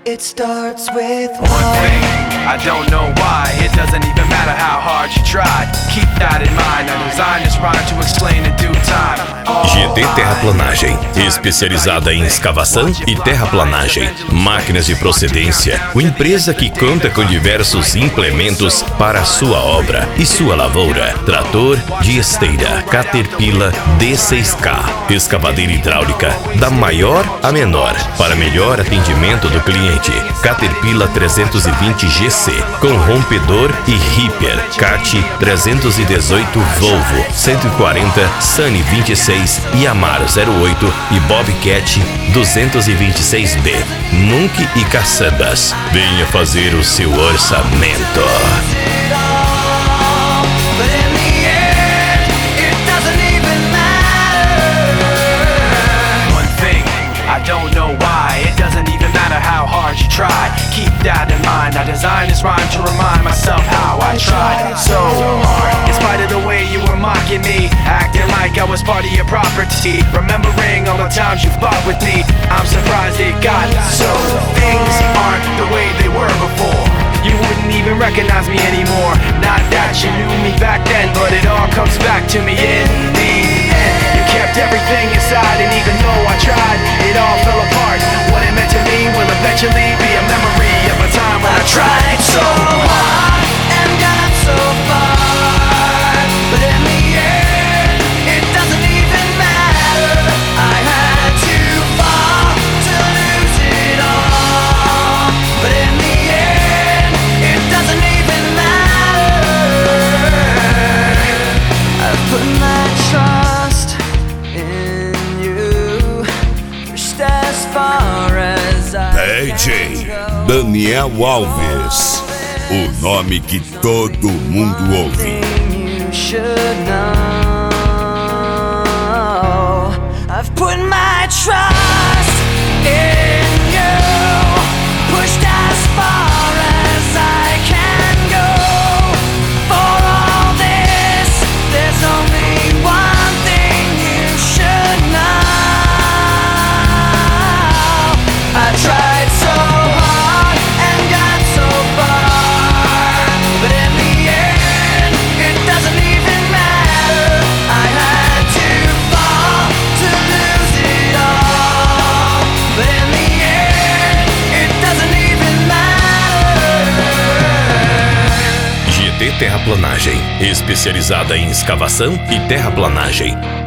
It starts with one thing, I don't know why. It doesn't even matter how hard you try. Keep that in mind. I designed this rhyme to explain in due time. GT Terraplanagem, especializada em escavação e terraplanagem. Máquinas de procedência, uma empresa que conta com diversos implementos para a sua obra e sua lavoura. Trator de esteira, Caterpillar D6K, escavadeira hidráulica da maior a menor, para melhor atendimento do cliente. Caterpillar 320 GC, com rompedor e Ripper, CAT 318 Volvo, 140 Sunny 26, Yamaha 08 e Bobcat 226B. Munk e caçambas, venha fazer o seu orçamento. You try, keep that in mind. I designed this rhyme to remind myself how I tried so hard. In spite of the way you were mocking me, acting like I was part of your property, remembering all the times you fought with me. I'm surprised it got so. Things aren't the way they were before. You wouldn't even recognize me anymore. Not that you knew me back then, but it all comes back to me in the end. You kept everything inside, and even though I tried, it all fell apart. What it meant to me will eventually be a memory of a time when I tried so hard and got so far, but in the end, it doesn't even matter. I had to fall to lose it all, but in the end, it doesn't even matter. I've put my trust in you, pushed as far as DJ Daniel Alves, o nome que todo mundo ouve. I've put my trust in you, pushed as far as I can go. For all this, there's only one thing you should know. I tried so hard and got so far, but in the end, it doesn't even matter. I had to fall to lose it all, but in the end, it doesn't even matter. GT Terraplanagem, especializada em escavação e terraplanagem.